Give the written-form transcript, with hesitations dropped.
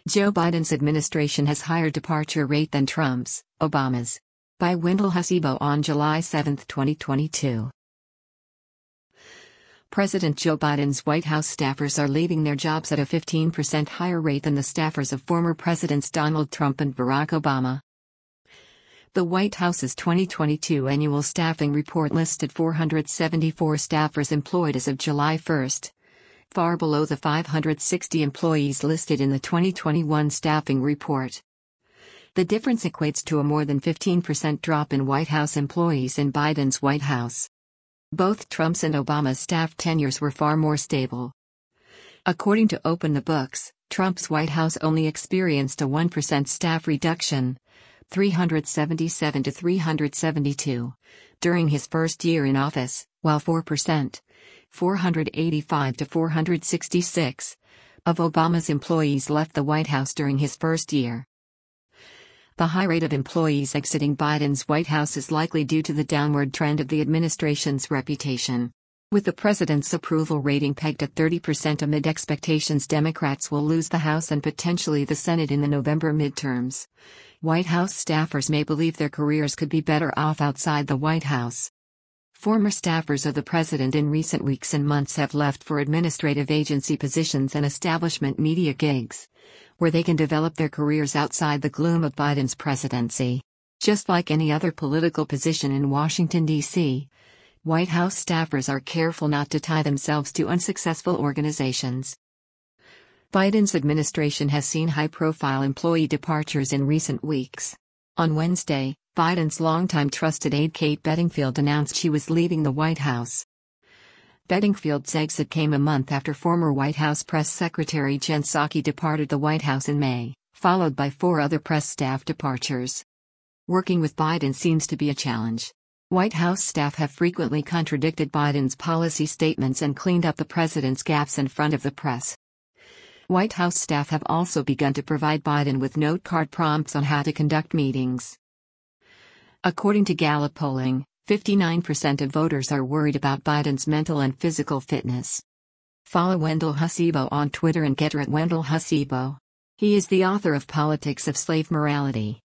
Joe Biden's administration has higher departure rate than Trump's, Obama's. By Wendell Hasibo on July 7, 2022. President Joe Biden's White House staffers are leaving their jobs at a 15% higher rate than the staffers of former Presidents Donald Trump and Barack Obama. The White House's 2022 annual staffing report listed 474 staffers employed as of July 1, far below the 560 employees listed in the 2021 staffing report. The difference equates to a more than 15% drop in White House employees in Biden's White House. Both Trump's and Obama's staff tenures were far more stable. According to Open the Books, Trump's White House only experienced a 1% staff reduction, 377 to 372, during his first year in office, while 4%, 485 to 466, of Obama's employees left the White House during his first year. The high rate of employees exiting Biden's White House is likely due to the downward trend of the administration's reputation. With the president's approval rating pegged at 30% amid expectations Democrats will lose the House and potentially the Senate in the November midterms, White House staffers may believe their careers could be better off outside the White House. Former staffers of the president in recent weeks and months have left for administrative agency positions and establishment media gigs, where they can develop their careers outside the gloom of Biden's presidency. Just like any other political position in Washington, D.C., White House staffers are careful not to tie themselves to unsuccessful organizations. Biden's administration has seen high-profile employee departures in recent weeks. On Wednesday, Biden's longtime trusted aide Kate Bedingfield announced she was leaving the White House. Bedingfield's exit came a month after former White House Press Secretary Jen Psaki departed the White House in May, followed by 4 other press staff departures. Working with Biden seems to be a challenge. White House staff have frequently contradicted Biden's policy statements and cleaned up the president's gaps in front of the press. White House staff have also begun to provide Biden with note card prompts on how to conduct meetings. According to Gallup polling, 59% of voters are worried about Biden's mental and physical fitness. Follow Wendell Hasibo on Twitter and get her at Wendell Hasibo. He is the author of Politics of Slave Morality.